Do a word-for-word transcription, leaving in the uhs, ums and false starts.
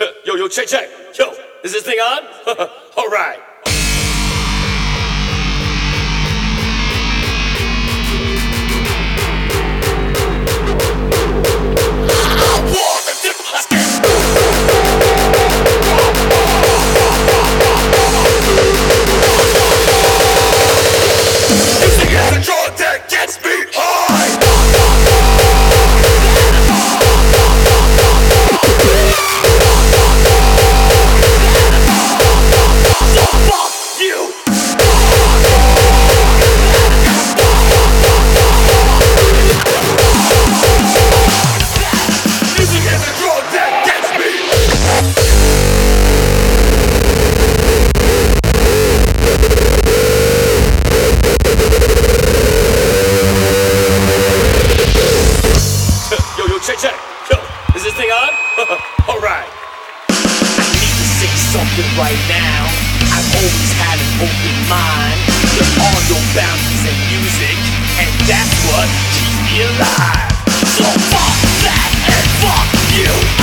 Yo, yo, check, check. Yo, is this thing on? All right. Music is the drug that gets me high. So fuck you. Music is the drug that gets me. Yo, yo, check, check. Yo, is this thing on? All right. I need to say something right now. I've always had an open mind. There are no boundaries in music, and that's what keeps me alive. So fuck that and fuck you.